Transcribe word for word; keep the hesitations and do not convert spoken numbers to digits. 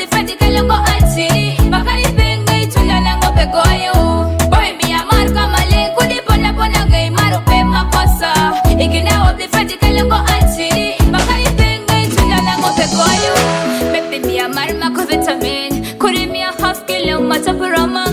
bifati kalongo ati bakari pengai tulala ngope goyo boy mi amar kamale kudi pona pona ngai maro pe makosa ikina bifati kalongo ati bakari pengai tulala ngope goyo make me amar mako vitamin kuri mi half kilo mata parama